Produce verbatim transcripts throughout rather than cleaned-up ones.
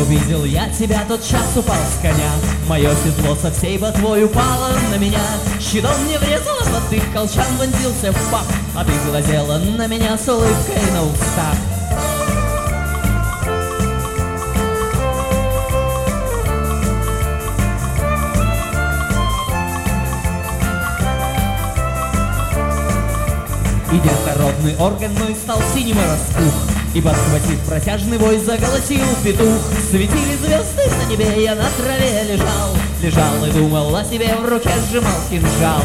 увидел я тебя, тот час упал с коня. Мое седло со всей ботвой упало на меня. Щитом мне врезало под дых, колчан вонзился в пах, а ты глазела на меня с улыбкой на устах. И детородный орган мой стал синим и распух, и, подхватив протяжный вой, заголосил петух. Светили звезды на небе, я на траве лежал, лежал и думал о себе, в руке сжимал кинжал.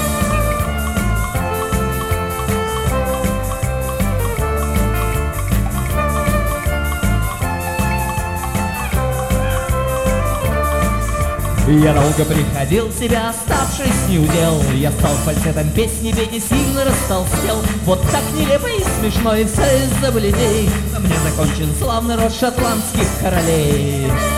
Я долго приходил в себя, оставшись неудел. Я стал фальцетом песни петь и сильно растолстел. Вот так нелепо и смешно, и все из-за бледей. На мне закончен славный род шотландских королей.